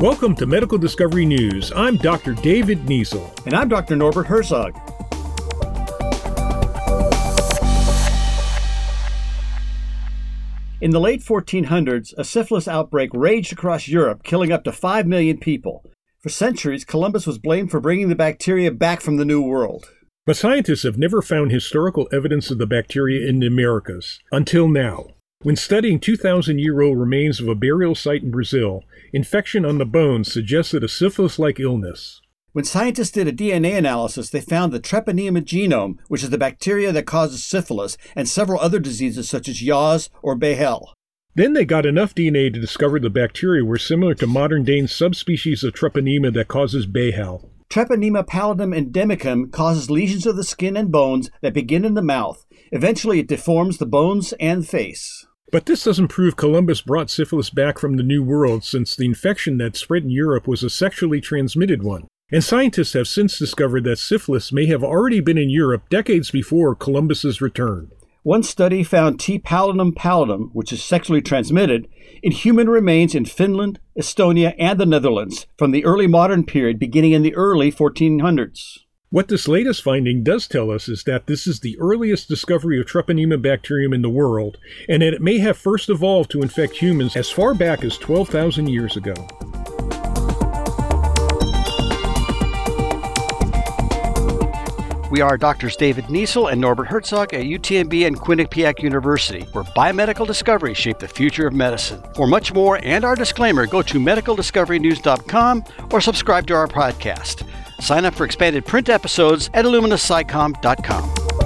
Welcome to Medical Discovery News. I'm Dr. David Niesel. And I'm Dr. Norbert Herzog. In the late 1400s, a syphilis outbreak raged across Europe, killing up to 5 million people. For centuries, Columbus was blamed for bringing the bacteria back from the New World. But scientists have never found historical evidence of the bacteria in the Americas, until now. When studying 2,000-year-old remains of a burial site in Brazil, infection on the bones suggested a syphilis-like illness. When scientists did a DNA analysis, they found the Treponema genome, which is the bacteria that causes syphilis, and several other diseases such as Yaws or Behel. Then they got enough DNA to discover the bacteria were similar to modern-day subspecies of Treponema that causes Behel. Treponema pallidum endemicum causes lesions of the skin and bones that begin in the mouth. Eventually, it deforms the bones and face. But this doesn't prove Columbus brought syphilis back from the New World, since the infection that spread in Europe was a sexually transmitted one. And scientists have since discovered that syphilis may have already been in Europe decades before Columbus's return. One study found T. pallidum, which is sexually transmitted, in human remains in Finland, Estonia, and the Netherlands from the early modern period beginning in the early 1400s. What this latest finding does tell us is that this is the earliest discovery of Treponema bacterium in the world, and that it may have first evolved to infect humans as far back as 12,000 years ago. We are Drs. David Niesel and Norbert Herzog at UTMB and Quinnipiac University, where biomedical discoveries shape the future of medicine. For much more and our disclaimer, go to medicaldiscoverynews.com or subscribe to our podcast. Sign up for expanded print episodes at illuminascicom.com.